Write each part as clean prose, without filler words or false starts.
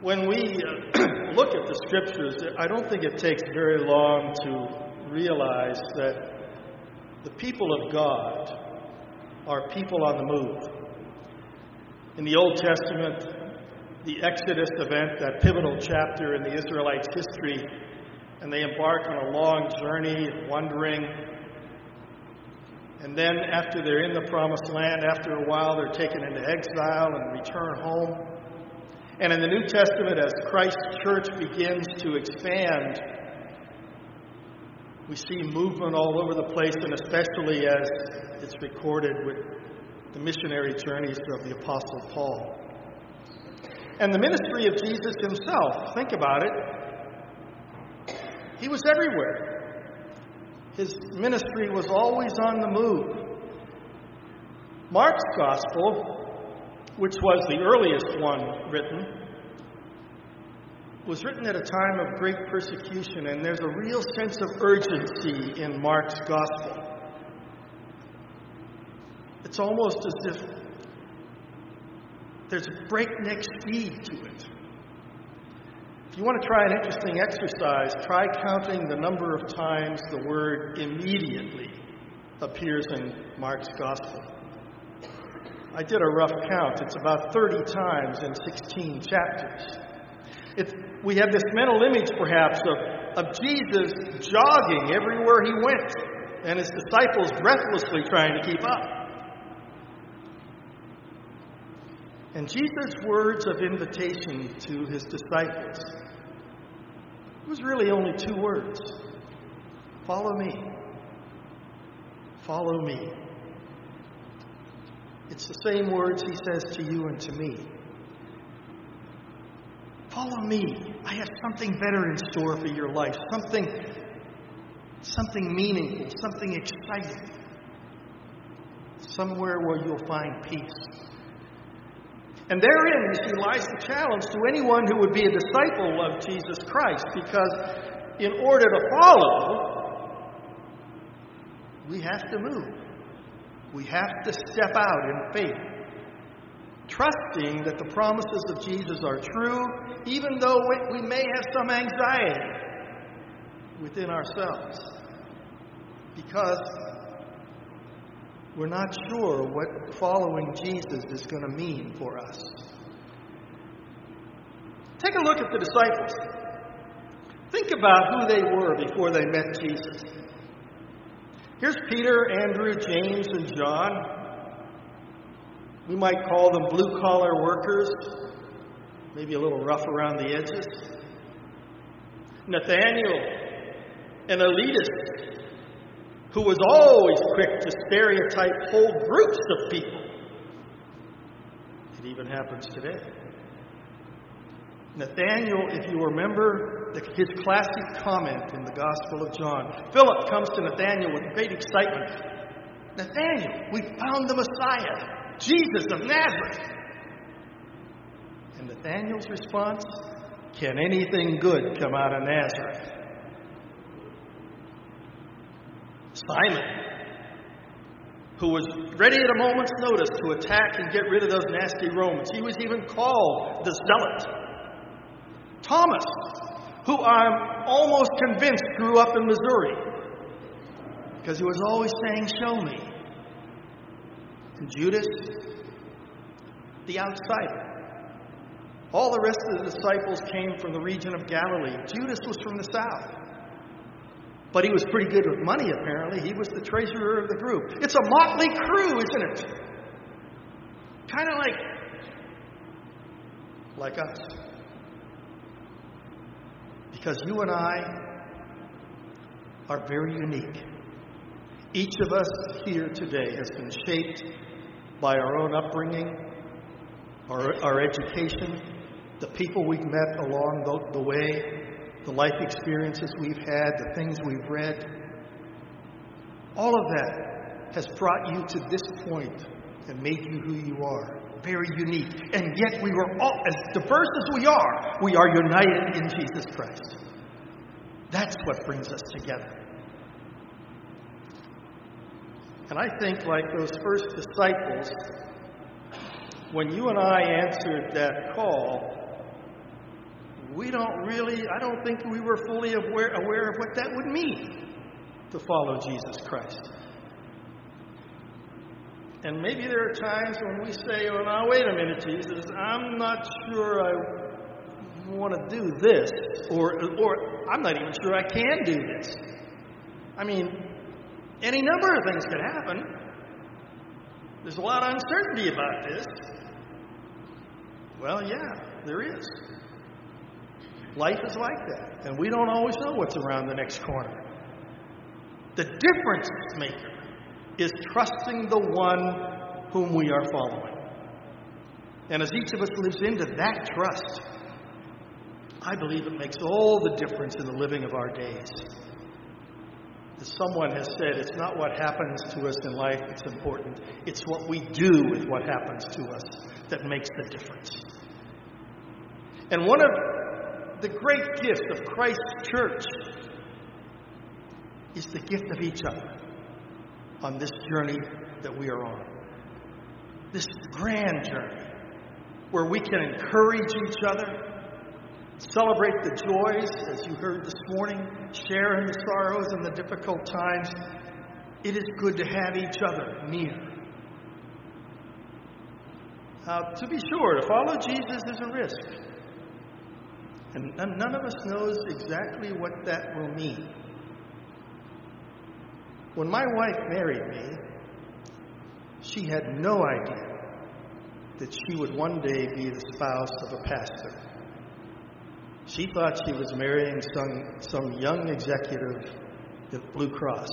When we look at the Scriptures, I don't think it takes very long to realize that the people of God are people on the move. In the Old Testament, the Exodus event, that pivotal chapter in the Israelites' history, and they embark on a long journey, wandering. And then after they're in the Promised Land, after a while they're taken into exile and return home. And in the New Testament, as Christ's church begins to expand, we see movement all over the place, and especially as it's recorded with the missionary journeys of the Apostle Paul. And the ministry of Jesus himself, think about it, he was everywhere. His ministry was always on the move. Mark's Gospel, which was the earliest one written, was written at a time of great persecution, and there's a real sense of urgency in Mark's Gospel. It's almost as if there's a breakneck speed to it. If you want to try an interesting exercise, try counting the number of times the word immediately appears in Mark's Gospel. I did a rough count. It's about 30 times in 16 chapters. We have this mental image, perhaps, of Jesus jogging everywhere he went, and his disciples breathlessly trying to keep up. And Jesus' words of invitation to his disciples, it was really only two words. Follow me. Follow me. It's the same words he says to you and to me. Follow me. I have something better in store for your life. Something meaningful, something exciting. Somewhere where you'll find peace. And therein, you see, lies the challenge to anyone who would be a disciple of Jesus Christ, because in order to follow, we have to move. We have to step out in faith, trusting that the promises of Jesus are true, even though we may have some anxiety within ourselves, because we're not sure what following Jesus is going to mean for us. Take a look at the disciples. Think about who they were before they met Jesus. Here's Peter, Andrew, James, and John. We might call them blue-collar workers, maybe a little rough around the edges. Nathaniel, an elitist, who was always quick to stereotype whole groups of people. It even happens today. Nathaniel, if you remember his classic comment in the Gospel of John, Philip comes to Nathaniel with great excitement. Nathaniel, we found the Messiah, Jesus of Nazareth. And Nathaniel's response, can anything good come out of Nazareth? Simon, who was ready at a moment's notice to attack and get rid of those nasty Romans. He was even called the Zealot. Thomas, who I'm almost convinced grew up in Missouri, because he was always saying, show me. And Judas, the outsider. All the rest of the disciples came from the region of Galilee. Judas was from the south. But he was pretty good with money, apparently. He was the treasurer of the group. It's a motley crew, isn't it? Kind of like us. Because you and I are very unique. Each of us here today has been shaped by our own upbringing, our education, the people we've met along the way, the life experiences we've had, the things we've read. All of that has brought you to this point and made you who you are. Very unique. And yet we were all, as diverse as we are united in Jesus Christ. That's what brings us together. And I think, like those first disciples, when you and I answered that call, I don't think we were fully aware of what that would mean to follow Jesus Christ. And maybe there are times when we say, "Oh, now wait a minute, Jesus, I'm not sure I want to do this," or "I'm not even sure I can do this." I mean, any number of things could happen. There's a lot of uncertainty about this. Well, yeah, there is. Life is like that, and we don't always know what's around the next corner. The difference maker is trusting the one whom we are following. And as each of us lives into that trust, I believe it makes all the difference in the living of our days. As someone has said, it's not what happens to us in life that's important. It's what we do with what happens to us that makes the difference. And one of the great gifts of Christ's church is the gift of each other on this journey that we are on. This grand journey where we can encourage each other, celebrate the joys, as you heard this morning, share in the sorrows and the difficult times. It is good to have each other near. Now, to be sure, to follow Jesus is a risk. And none of us knows exactly what that will mean. When my wife married me, she had no idea that she would one day be the spouse of a pastor. She thought she was marrying some young executive at Blue Cross.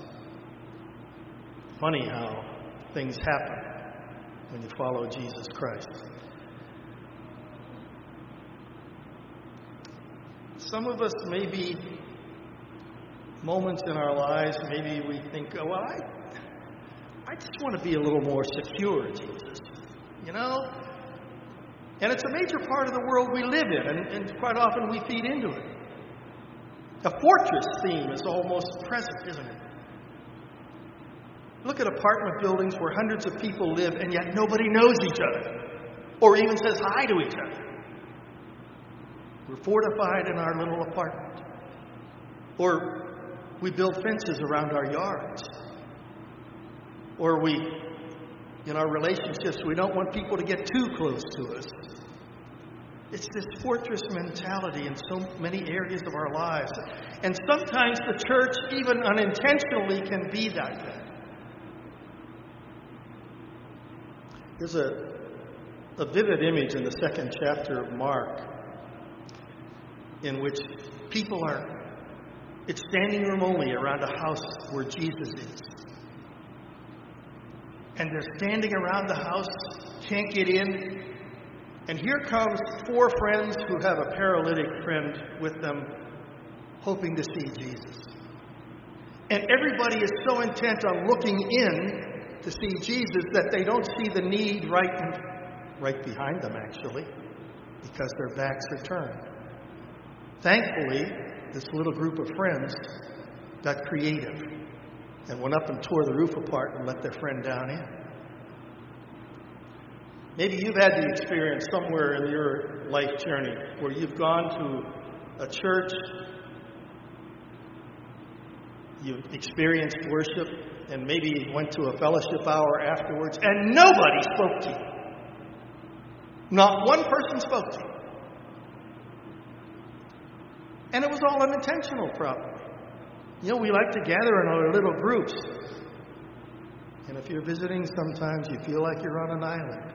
Funny how things happen when you follow Jesus Christ. Some of us, maybe moments in our lives, maybe we think, "Oh, well, I just want to be a little more secure, Jesus." You know? And it's a major part of the world we live in, and quite often we feed into it. A fortress theme is almost present, isn't it? Look at apartment buildings where hundreds of people live, and yet nobody knows each other, or even says hi to each other. We're fortified in our little apartment. Or we build fences around our yards. Or in our relationships, we don't want people to get too close to us. It's this fortress mentality in so many areas of our lives. And sometimes the church, even unintentionally, can be that way. There's a vivid image in the second chapter of Mark in which people it's standing room only around a house where Jesus is. And they're standing around the house, can't get in. And here comes 4 friends who have a paralytic friend with them, hoping to see Jesus. And everybody is so intent on looking in to see Jesus that they don't see the need right behind them, actually, because their backs are turned. Thankfully, this little group of friends got creative and went up and tore the roof apart and let their friend down in. Maybe you've had the experience somewhere in your life journey where you've gone to a church, you've experienced worship, and maybe went to a fellowship hour afterwards, and nobody spoke to you. Not one person spoke to you. And it was all unintentional, probably. You know, we like to gather in our little groups. And if you're visiting, sometimes you feel like you're on an island.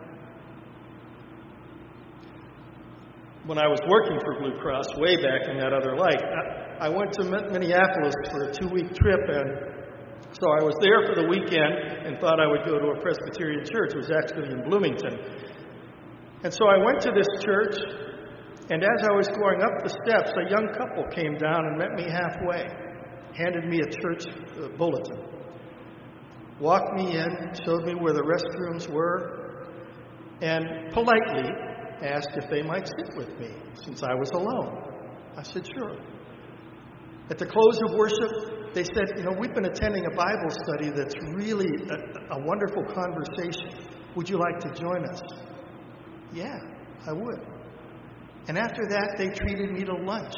When I was working for Blue Cross way back in that other life, I went to Minneapolis for a 2-week trip, and so I was there for the weekend and thought I would go to a Presbyterian church. It was actually in Bloomington. And so I went to this church, and as I was going up the steps, a young couple came down and met me halfway, handed me a church bulletin, walked me in, showed me where the restrooms were, and politely asked if they might sit with me since I was alone. I said, sure. At the close of worship, they said, we've been attending a Bible study that's really a wonderful conversation. Would you like to join us? Yeah, I would. And after that, they treated me to lunch.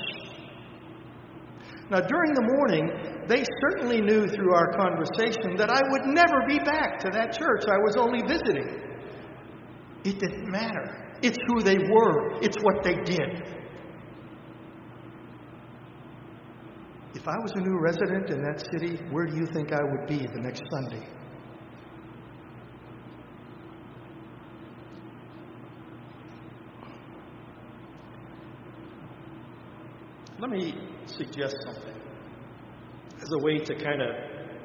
Now, during the morning, they certainly knew through our conversation that I would never be back to that church. I was only visiting. It didn't matter. It's who they were. It's what they did. If I was a new resident in that city, where do you think I would be the next Sunday? Let me suggest something as a way to kind of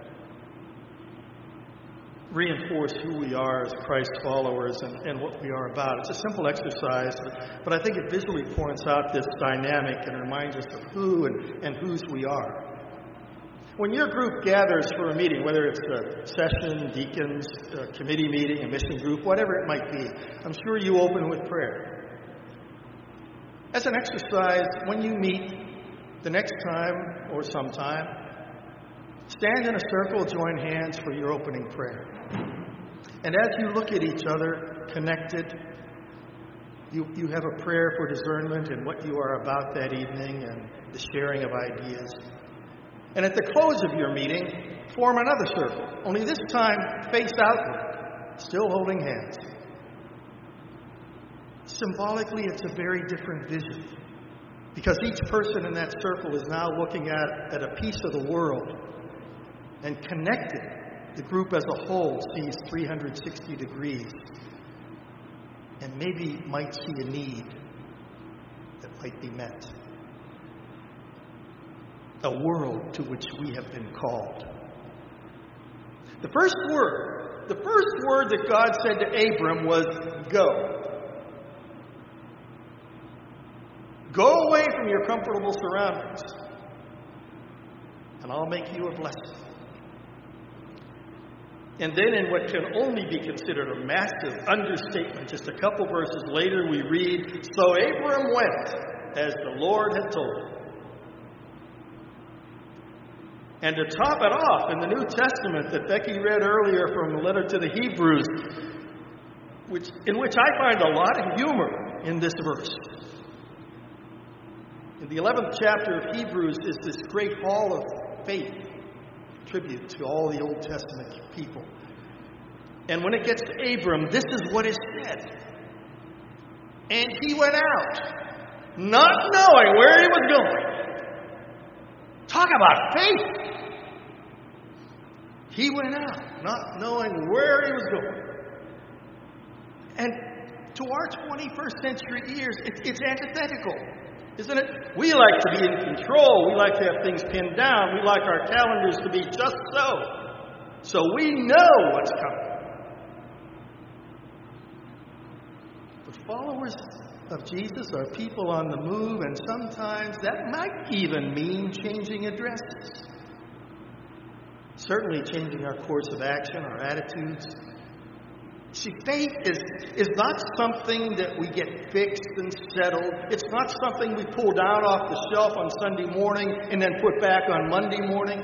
reinforce who we are as Christ followers and what we are about. It's a simple exercise, but I think it visually points out this dynamic and reminds us of who and whose we are. When your group gathers for a meeting, whether it's a session, deacons, a committee meeting, a mission group, whatever it might be, I'm sure you open with prayer. As an exercise, when you meet the next time or sometime, stand in a circle, join hands for your opening prayer. And as you look at each other, connected, you have a prayer for discernment in what you are about that evening and the sharing of ideas. And at the close of your meeting, form another circle, only this time face outward, still holding hands. Symbolically, it's a very different vision, because each person in that circle is now looking at a piece of the world, and connected, the group as a whole sees 360 degrees, and maybe might see a need that might be met. A world to which we have been called. The first word that God said to Abram was, go. Go away from your comfortable surroundings, and I'll make you a blessing. And then in what can only be considered a massive understatement, just a couple verses later we read, so Abram went as the Lord had told him. And to top it off, in the New Testament that Becky read earlier from the letter to the Hebrews, in which I find a lot of humor in this verse. In the 11th chapter of Hebrews is this great hall of faith, tribute to all the Old Testament people. And when it gets to Abram, this is what is said. And he went out, not knowing where he was going. Talk about faith. He went out, not knowing where he was going. And to our 21st century ears, it's antithetical, isn't it? We like to be in control. We like to have things pinned down. We like our calendars to be just so. So we know what's coming. But followers of Jesus are people on the move, and sometimes that might even mean changing addresses. Certainly changing our course of action, our attitudes. See, faith is not something that we get fixed and settled. It's not something we pull down off the shelf on Sunday morning and then put back on Monday morning.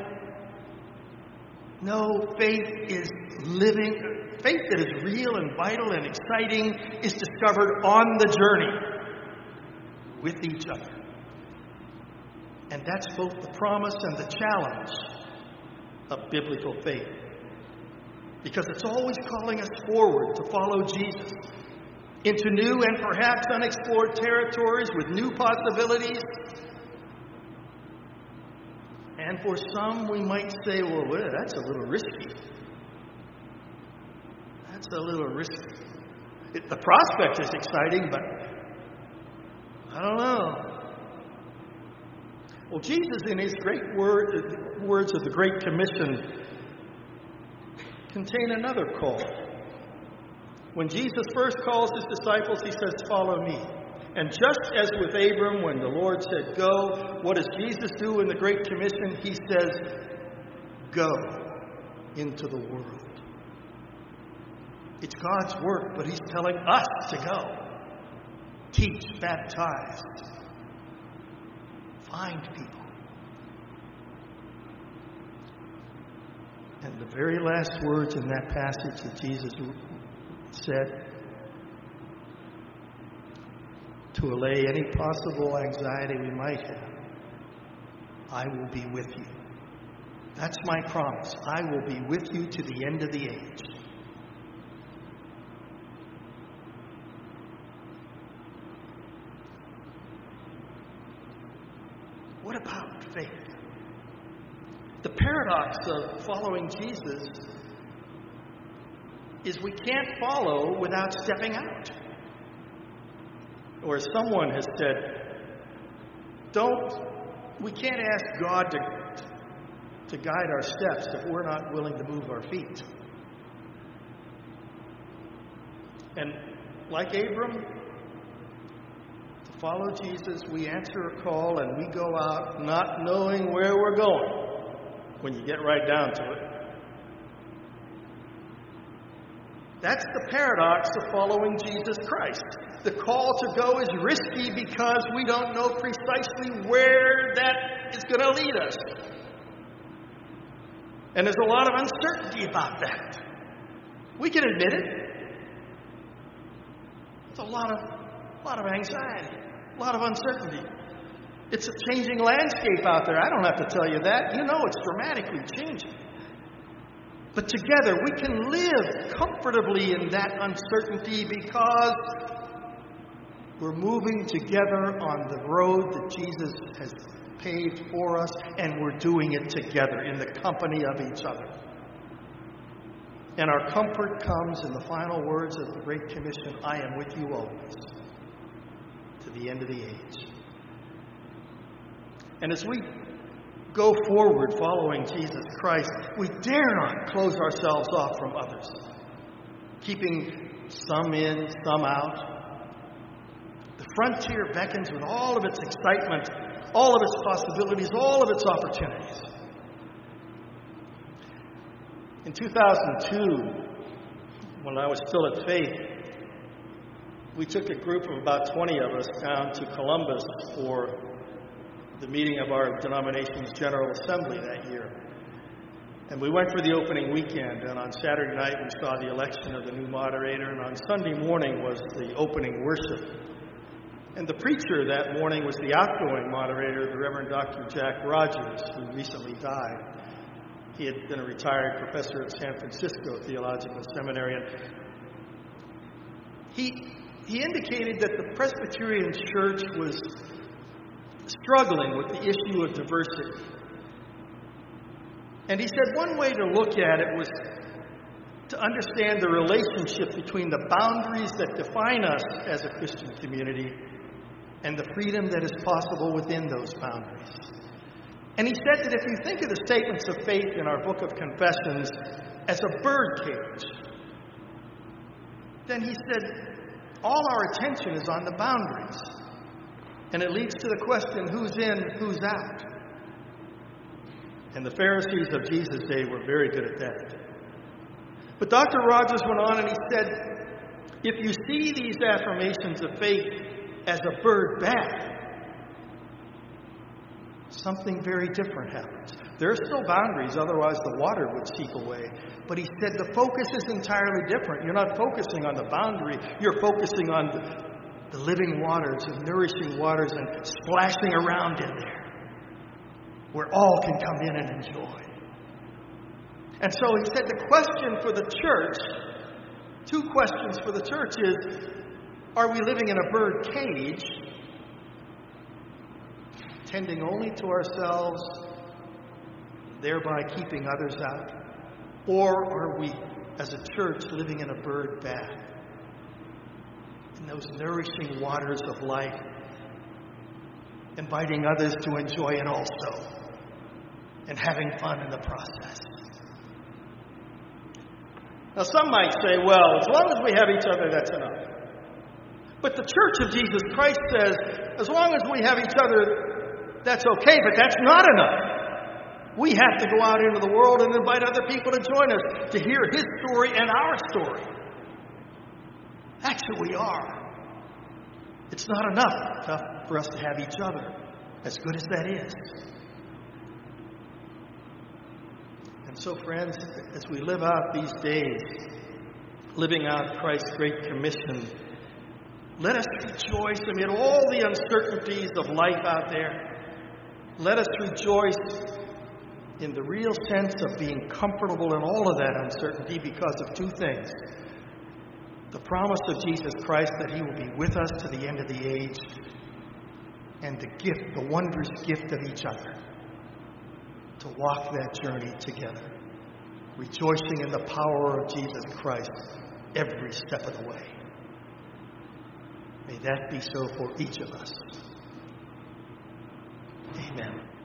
No, faith is living. Faith that is real and vital and exciting is discovered on the journey with each other. And that's both the promise and the challenge of biblical faith. Because it's always calling us forward to follow Jesus into new and perhaps unexplored territories with new possibilities. And for some, we might say, well, that's a little risky. That's a little risky. The prospect is exciting, but I don't know. Well, Jesus, in his great words of the Great Commission, contain another call. When Jesus first calls his disciples, he says, follow me. And just as with Abram, when the Lord said, go, what does Jesus do in the Great Commission? He says, go into the world. It's God's work, but he's telling us to go. Teach, baptize, find people. And the very last words in that passage that Jesus said, to allay any possible anxiety we might have. I will be with you. That's my promise. I will be with you to the end of the age. What about faith? The paradox of following Jesus is we can't follow without stepping out. Or as someone has said, we can't ask God to guide our steps if we're not willing to move our feet. And like Abram, to follow Jesus, we answer a call and we go out not knowing where we're going when you get right down to it. That's the paradox of following Jesus Christ. The call to go is risky because we don't know precisely where that is going to lead us. And there's a lot of uncertainty about that. We can admit it. There's a lot of anxiety, a lot of uncertainty. It's a changing landscape out there. I don't have to tell you that. You know it's dramatically changing. But together we can live comfortably in that uncertainty because we're moving together on the road that Jesus has paved for us, and we're doing it together in the company of each other. And our comfort comes in the final words of the Great Commission, I am with you always, to the end of the age. And as we go forward following Jesus Christ, we dare not close ourselves off from others, keeping some in, some out. The frontier beckons with all of its excitement, all of its possibilities, all of its opportunities. In 2002, when I was still at Faith, we took a group of about 20 of us down to Columbus for the meeting of our denomination's General Assembly that year. And we went for the opening weekend, and on Saturday night we saw the election of the new moderator, and on Sunday morning was the opening worship. And the preacher that morning was the outgoing moderator, the Reverend Dr. Jack Rogers, who recently died. He had been a retired professor at San Francisco Theological Seminary. And he indicated that the Presbyterian Church was struggling with the issue of diversity. And he said one way to look at it was to understand the relationship between the boundaries that define us as a Christian community and the freedom that is possible within those boundaries. And he said that if you think of the statements of faith in our Book of Confessions as a bird cage, then he said all our attention is on the boundaries. And it leads to the question, who's in, who's out? And the Pharisees of Jesus' day were very good at that. But Dr. Rogers went on and he said, if you see these affirmations of faith as a bird bath, something very different happens. There are still boundaries, otherwise the water would seep away. But he said the focus is entirely different. You're not focusing on the boundary, you're focusing on the living waters and nourishing waters and splashing around in there, where all can come in and enjoy. And so he said the question for the church, two questions for the church is, are we living in a bird cage, tending only to ourselves, thereby keeping others out? Or are we, as a church, living in a bird bath, in those nourishing waters of life, inviting others to enjoy it also, and having fun in the process? Now, some might say, well, as long as we have each other, that's enough. But the Church of Jesus Christ says, as long as we have each other, that's okay, but that's not enough. We have to go out into the world and invite other people to join us, to hear His story and our story. That's who we are. It's not enough for us to have each other, as good as that is. And so, friends, as we live out these days, living out Christ's Great Commission, Let us rejoice amid all the uncertainties of life out there. Let us rejoice in the real sense of being comfortable in all of that uncertainty because of two things. The promise of Jesus Christ that He will be with us to the end of the age, and the gift, the wondrous gift of each other, to walk that journey together, rejoicing in the power of Jesus Christ every step of the way. May that be so for each of us. Amen.